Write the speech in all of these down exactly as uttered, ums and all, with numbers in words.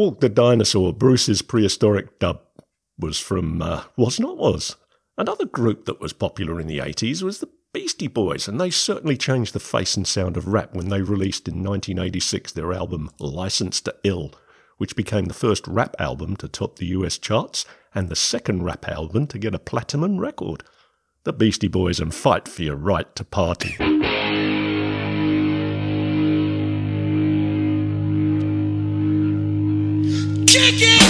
Walk the Dinosaur, Bruce's prehistoric dub, was from, uh, was not was. Another group that was popular in the eighties was the Beastie Boys, and they certainly changed the face and sound of rap when they released in nineteen eighty-six their album License to Ill, which became the first rap album to top the U S charts and the second rap album to get a platinum record. The Beastie Boys and Fight for Your Right to Party. Kick it!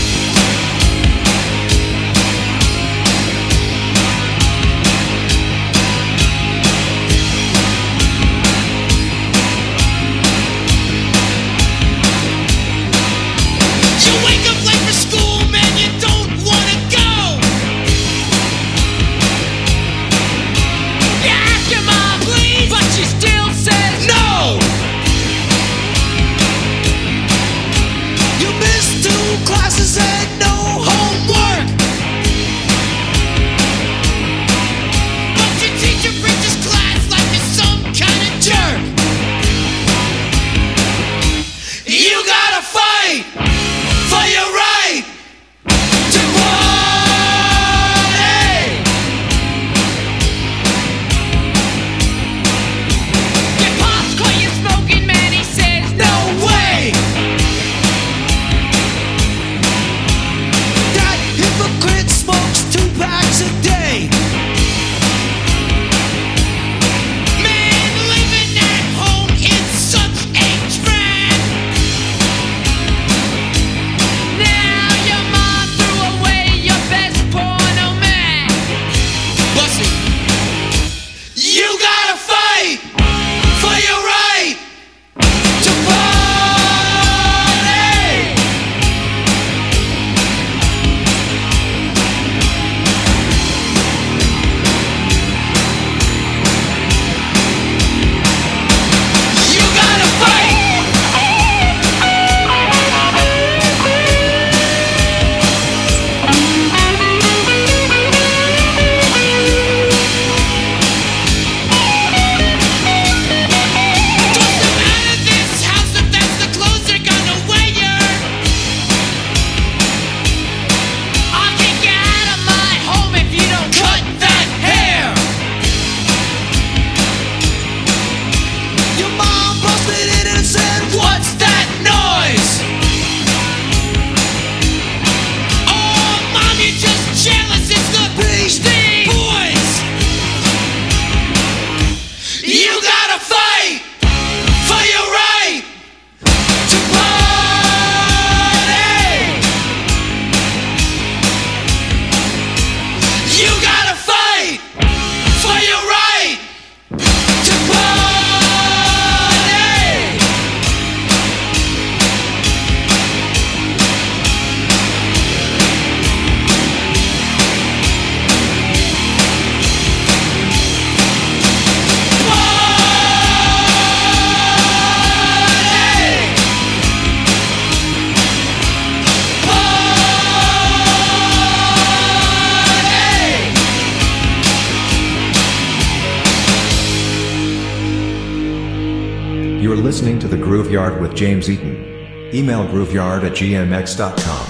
You are listening to The Grooveyard with James Eaton. Email grooveyard at g m x dot com.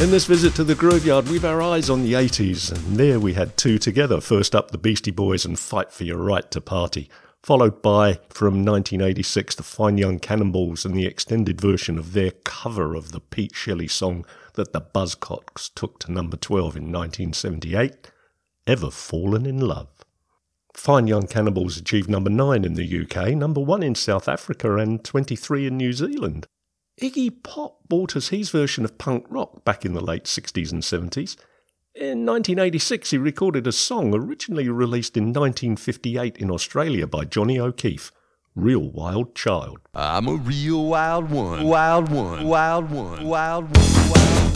In this visit to the Grooveyard, we've our eyes on the eighties, and there we had two together. First up, the Beastie Boys and Fight for Your Right to Party, followed by, from nineteen eighty-six, the Fine Young Cannonballs and the extended version of their cover of the Pete Shelley song that the Buzzcocks took to number twelve in nineteen seventy-eight, Ever Fallen in Love. Fine Young Cannibals achieved number nine in the U K, number one in South Africa and twenty-three in New Zealand. Iggy Pop brought us his version of punk rock back in the late sixties and seventies. In nineteen eighty-six he recorded a song originally released in nineteen fifty-eight in Australia by Johnny O'Keefe, Real Wild Child. I'm a real wild one, wild one, wild one, wild one, wild one.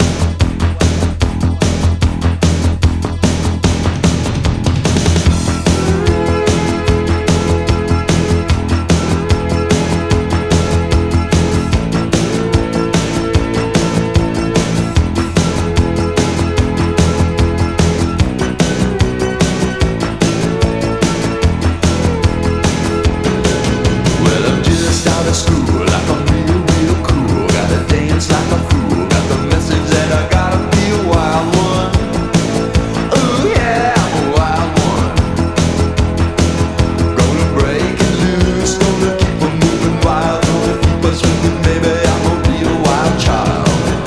School like I'm real, real cool. Gotta dance like a fool. Got the message that I gotta be a wild one. Ooh yeah, I'm a wild one. Gonna break it loose. Gonna keep on moving wild. Gonna keep on swinging, baby. I'm a real wild child.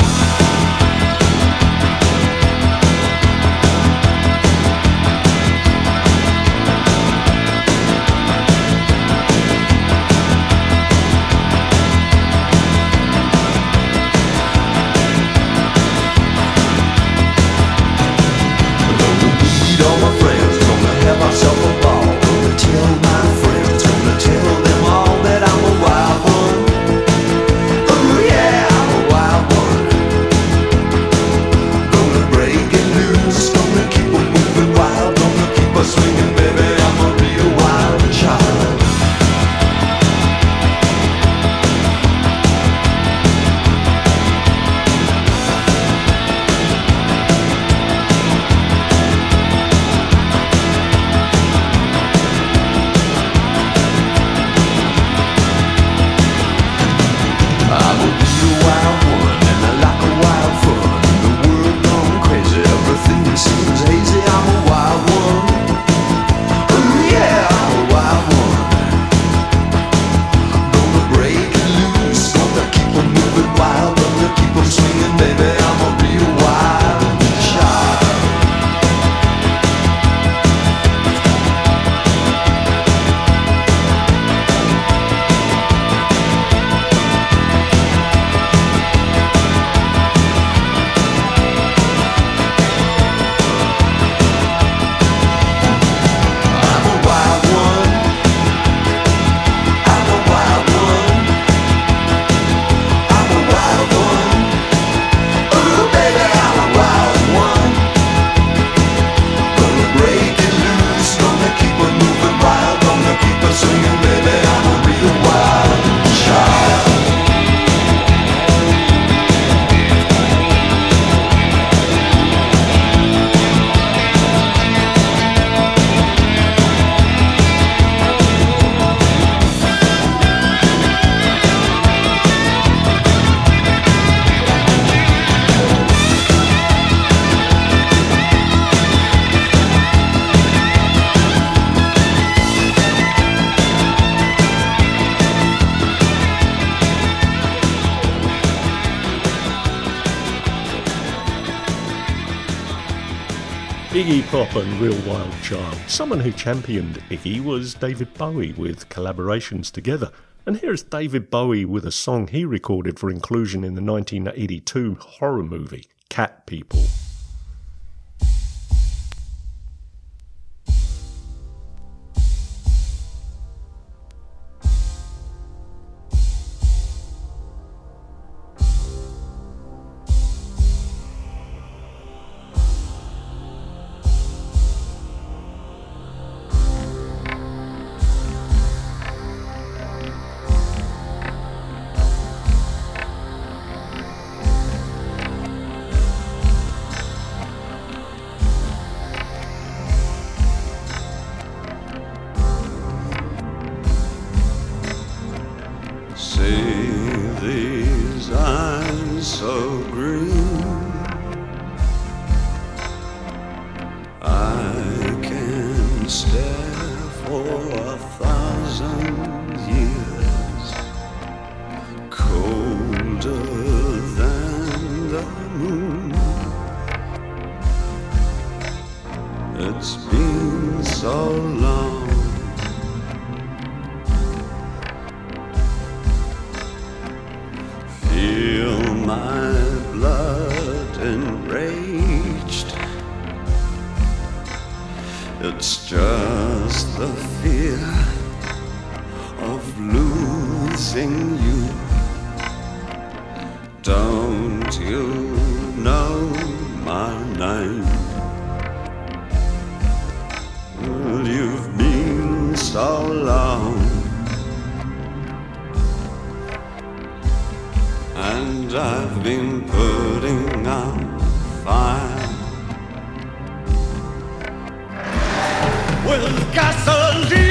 Iggy Pop and Real Wild Child. Someone who championed Iggy was David Bowie with collaborations together. And here's David Bowie with a song he recorded for inclusion in the nineteen eighty-two horror movie, Cat People. It's been so long. Feel my blood enraged. It's just the fear of losing you. Don't you know my name? Well, you've been so long, and I've been putting out fire with gasoline.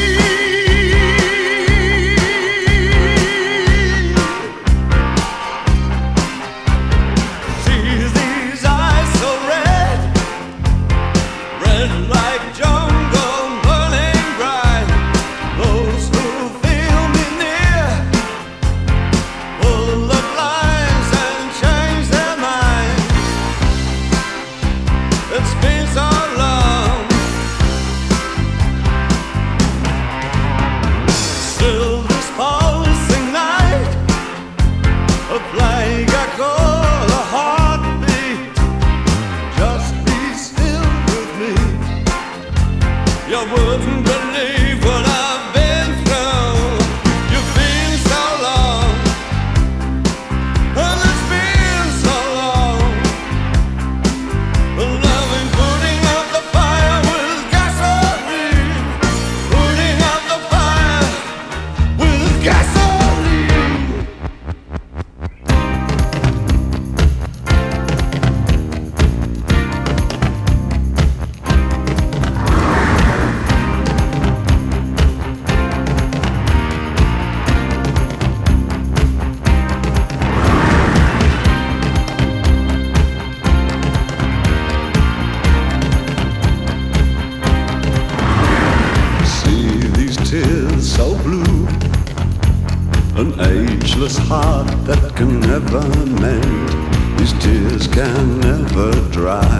Heart that can never mend, these tears can never dry.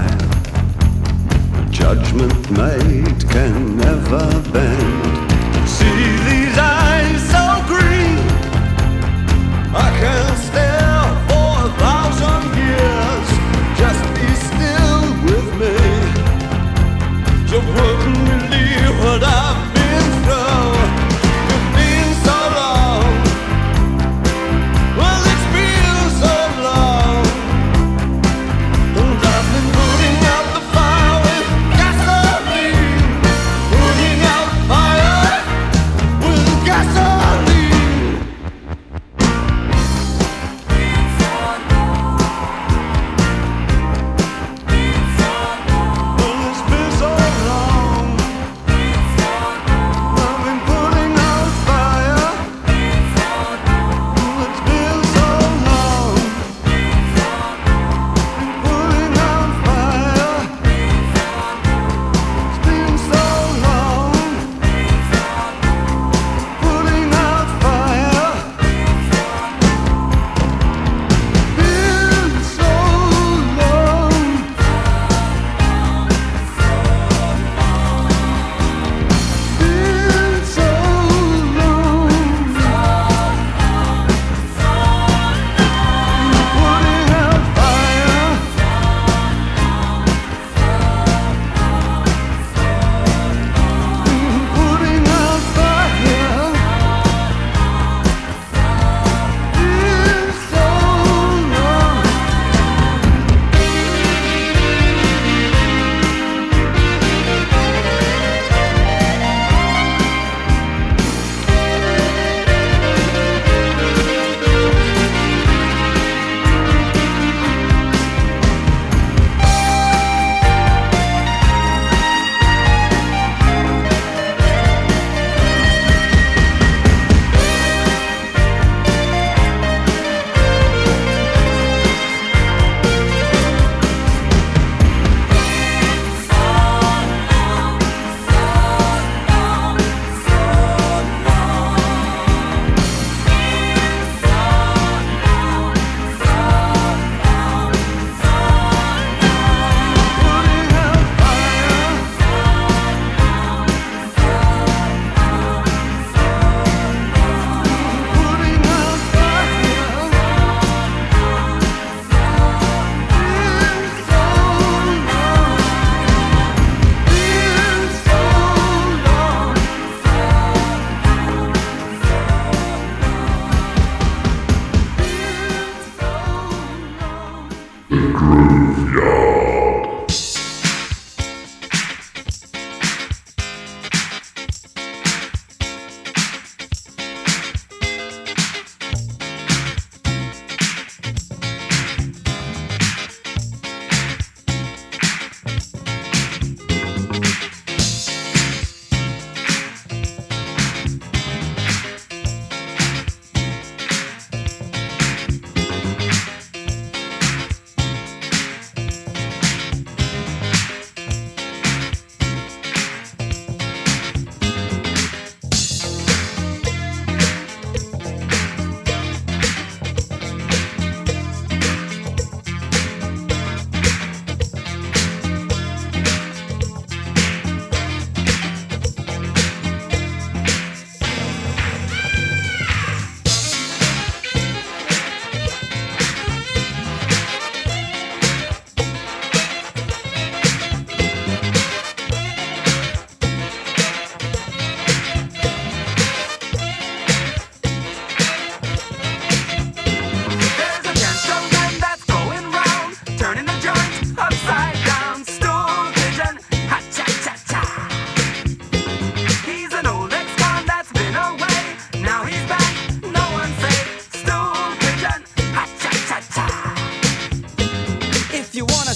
Judgment made can never bend. See these eyes so green, I can stare for a thousand years. Just be still with me. You wouldn't believe what I've been through. You've been so long. Well, it's been so long, and I've been putting out the fire with gasoline, putting out fire.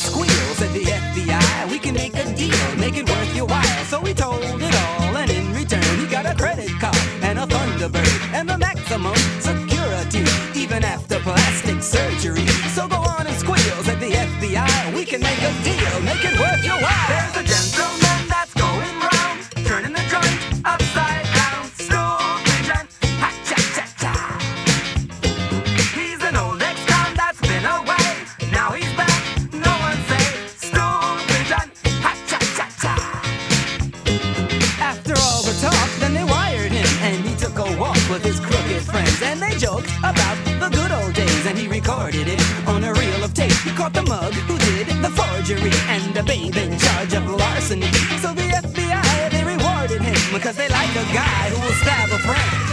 squeal, said the F B I, we can make a deal, make it worth your while. So we told it all, and in return he got a credit card and a Thunderbird and the maximum security, even after plastic surgery. So go on and squeal, said the F B I, we can make a deal, make it worth your while. There's a gentleman that's going round, turning the joint upside down, stupid and ha-cha-cha-cha. He's an old ex-con that's been away, now he's back, no one say, stupid and ha-cha-cha-cha. After all the talk, then they wired him, and he took a walk with his crooked friends, and they joked about the good old days, and he recorded it on a reel of tape. He caught the mug who did the forgery, and the babe in charge of larceny. So the F B I, they rewarded him, because they like a guy who will stab a friend.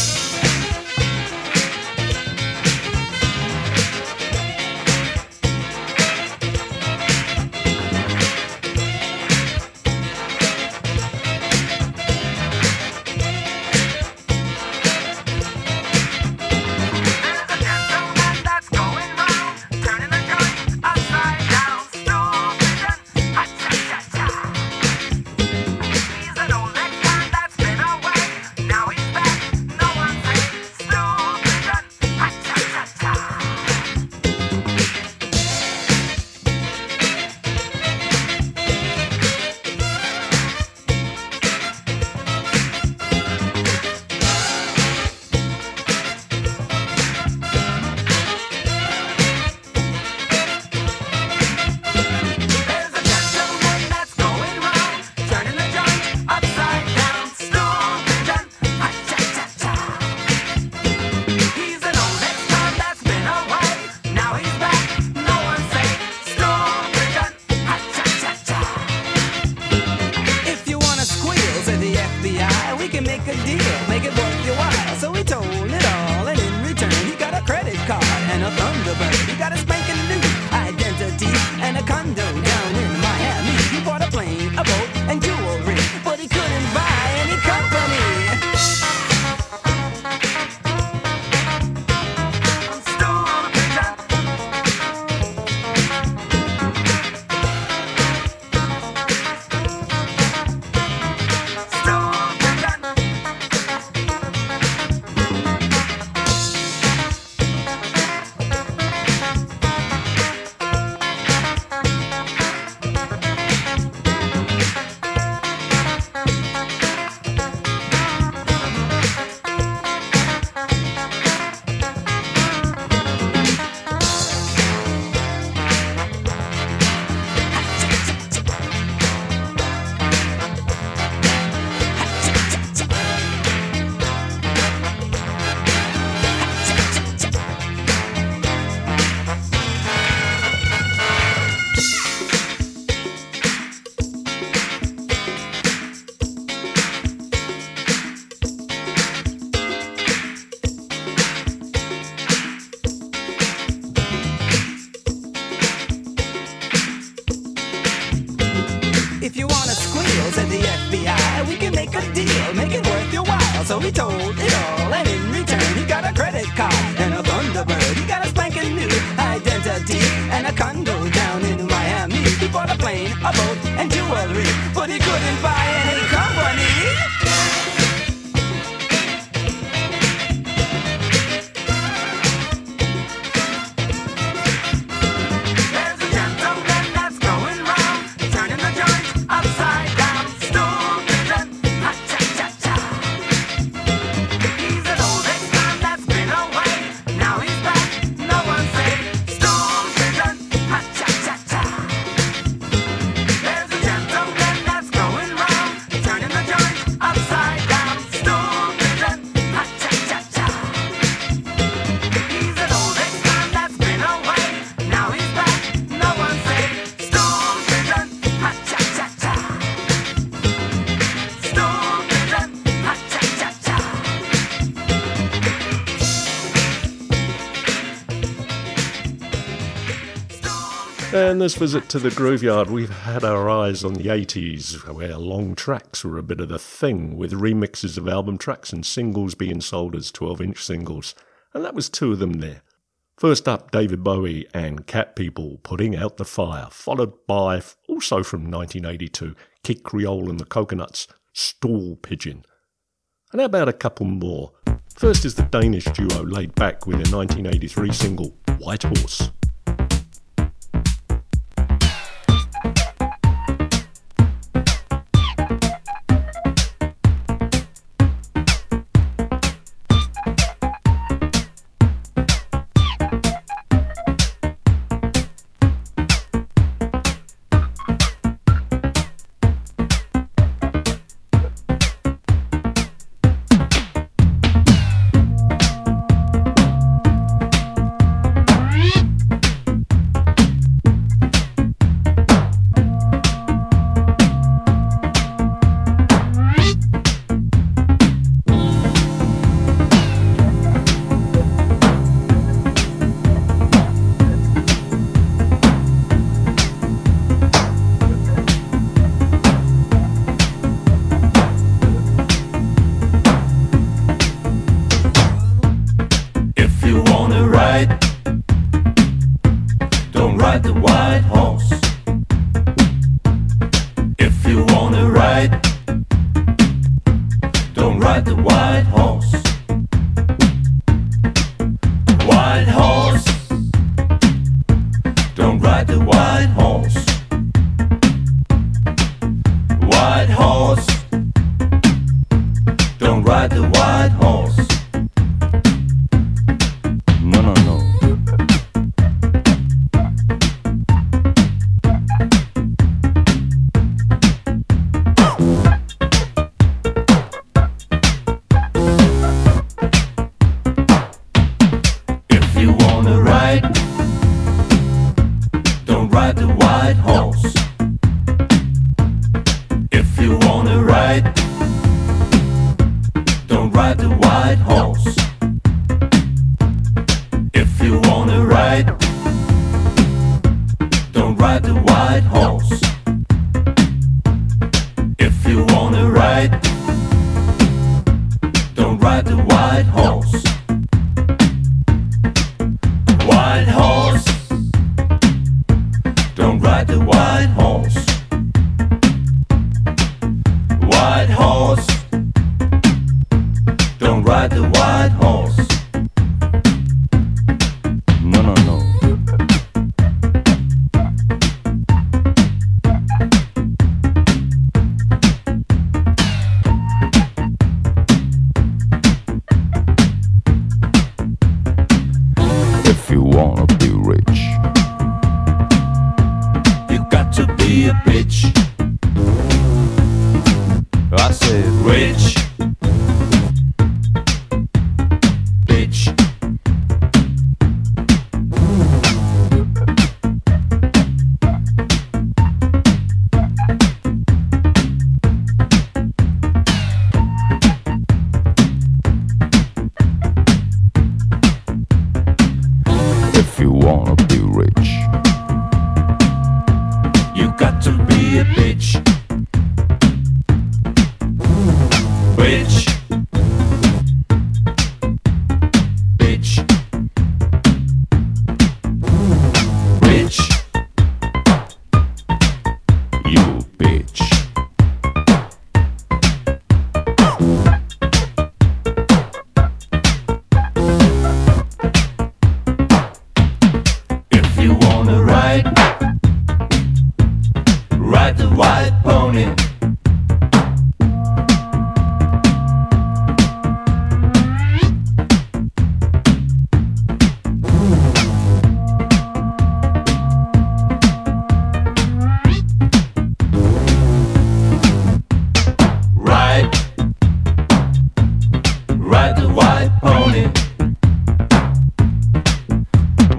So he told it all, and in return he got a credit card and a Thunderbird. He got a spanking new identity and a condo down in Miami. He bought a plane, a boat, and jewelry, but he couldn't buy any company. And this visit to the Grooveyard, we've had our eyes on the eighties, where long tracks were a bit of the thing, with remixes of album tracks and singles being sold as twelve-inch singles. And that was two of them there. First up, David Bowie and Cat People, Putting Out the Fire, followed by, also from nineteen eighty-two, Kid Creole and the Coconuts, Stool Pigeon. And how about a couple more? First is the Danish duo Laid Back with their nineteen eighty-three single, White Horse.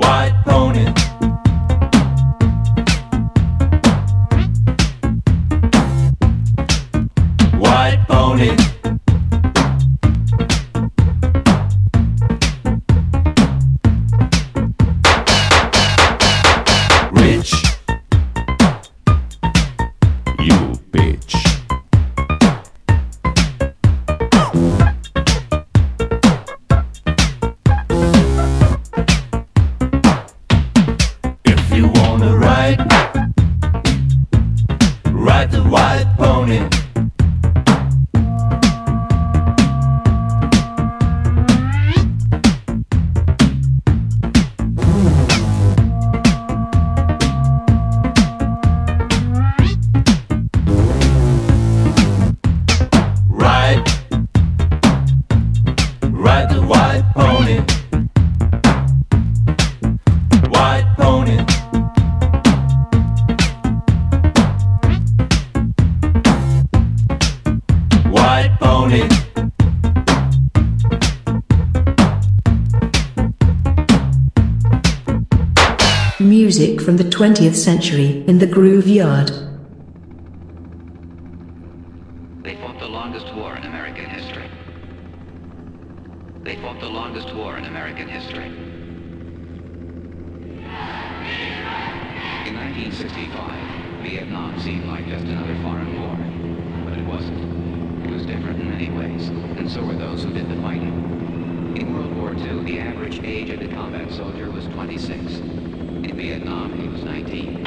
White pony. pony. Music from the twentieth century in the Groove Yard. They fought the longest war in American history. They fought the longest war in American history. In nineteen sixty-five, Vietnam seemed like just another foreign war, but it wasn't. It was different in many ways, and so were those who did the fighting. In World War Two, the average age of the combat soldier was twenty-six. In Vietnam, he was nineteen.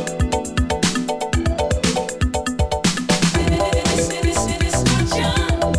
It's not young.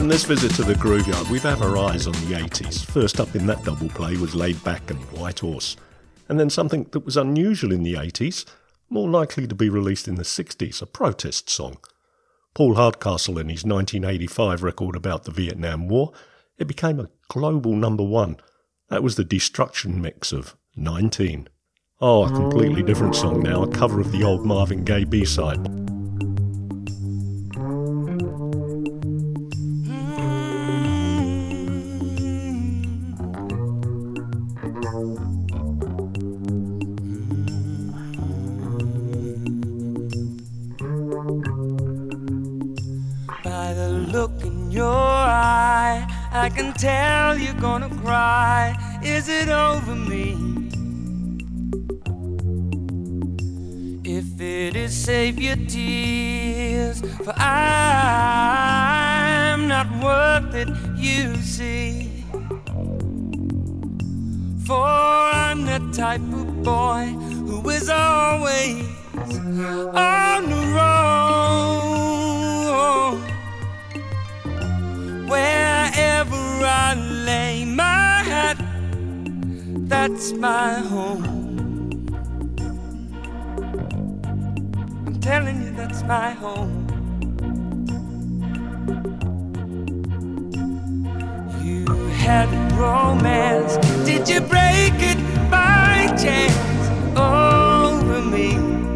On this visit to the Grooveyard, we've had our eyes on the eighties. First up in that double play was Laid Back and White Horse. And then something that was unusual in the eighties, more likely to be released in the sixties, a protest song. Paul Hardcastle in his nineteen eighty-five record about the Vietnam War, it became a global number one. That was the Destruction mix of nineteen. Oh, a completely different song now, a cover of the old Marvin Gaye B-side. By the look in your eye, I can tell you're gonna cry. Is it over me? If it is, save your tears, for I'm not worth it, you see. For I'm the type of boy who is always on the road. Wherever I lay my hat, that's my home. I'm telling you, that's my home. You had romance, did you break it by chance over me?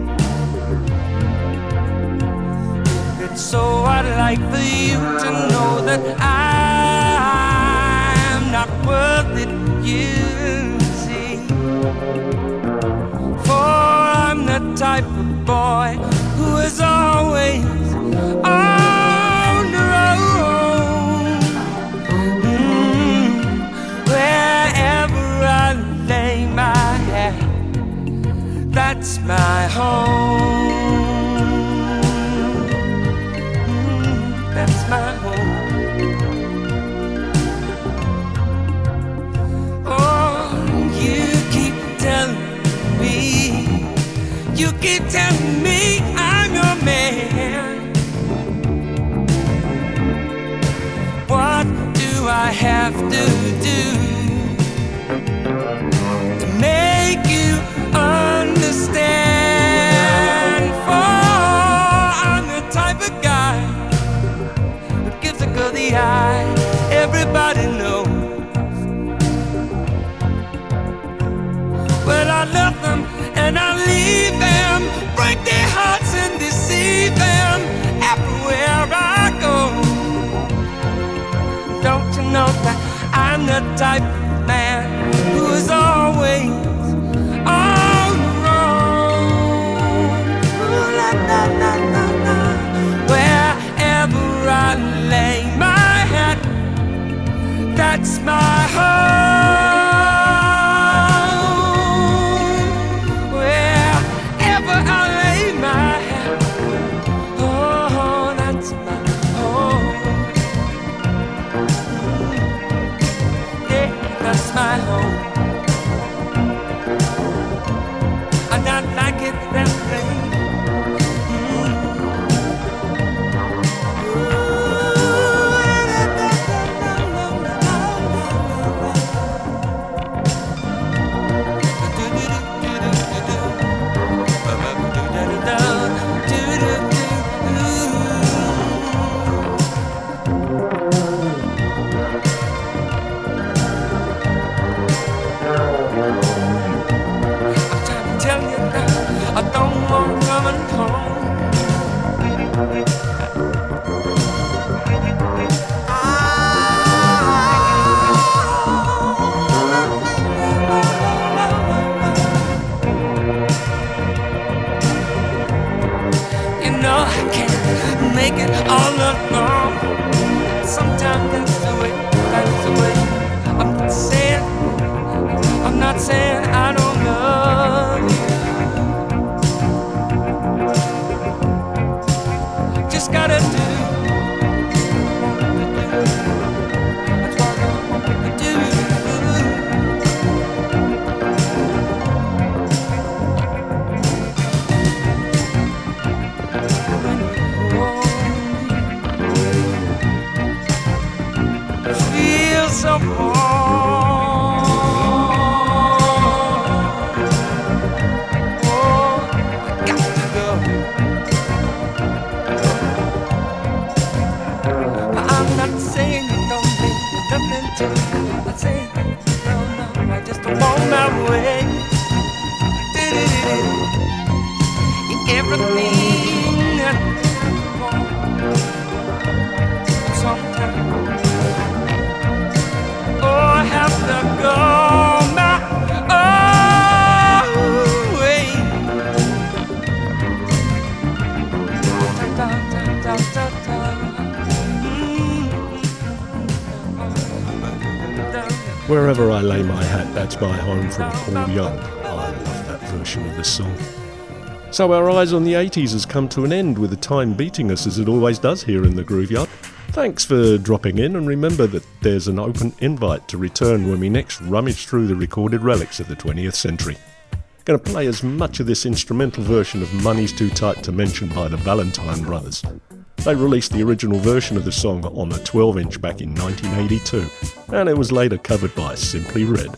If it's so, I'd like for you to know that I'm not worth it, you see. For I'm the type of boy who is always on the road. Mm, wherever I lay my head, that's my home. Mm, that's my home. Oh, you keep telling me, you keep telling me I'm your man. What do I have to do to make you understand? For I'm the type of guy who gives a girl the eye, everybody knows. But I love them and I leave them, break their hearts and deceive them everywhere I go. Don't you know that I'm the type of man who is always on the road? Ooh, la, la, la, la, la. Wherever I lay my hat, that's my home. My home. I'm not like it that way. so hard. Oh, I got to go. I'm not saying you don't mean nothing to me. I'm not saying no, no, I just don't want my way. Everything that sometimes, oh, I have to go my own way. Da, da, da, da, da. Wherever I lay my hat, that's my home from Paul Young. I love that version of the song. So our eyes on the eighties has come to an end, with the time beating us as it always does here in the Grooveyard. Thanks for dropping in, and remember that there's an open invite to return when we next rummage through the recorded relics of the twentieth century. Going to play as much of this instrumental version of Money's Too Tight to Mention by the Valentine Brothers. They released the original version of the song on a twelve inch back in nineteen eighty-two, and it was later covered by Simply Red.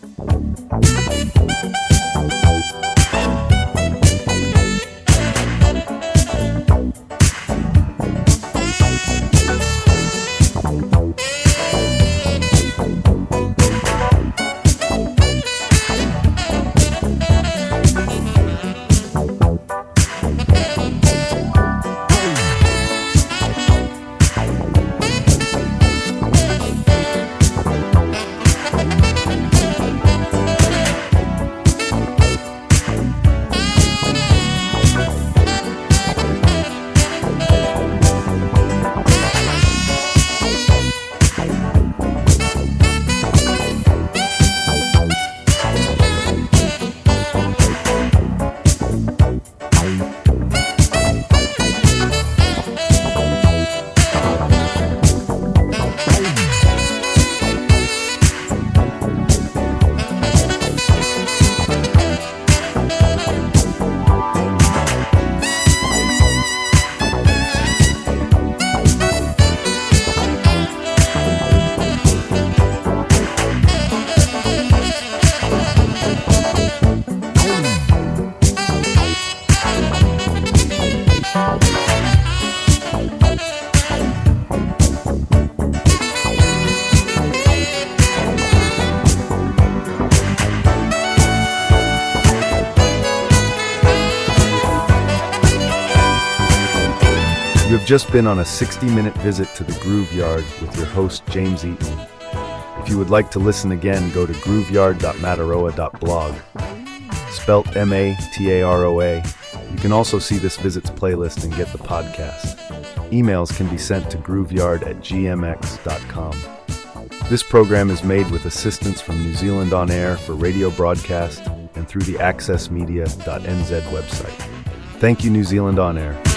You've just been on a sixty minute visit to the Grooveyard with your host, James Eaton. If you would like to listen again, go to grooveyard dot mataroa dot blog, spelt M A T A R O A. You can also see this visit's playlist and get the podcast. Emails can be sent to grooveyard at g m x dot com. This program is made with assistance from New Zealand On Air for radio broadcast and through the access media dot n z website. Thank you, New Zealand On Air.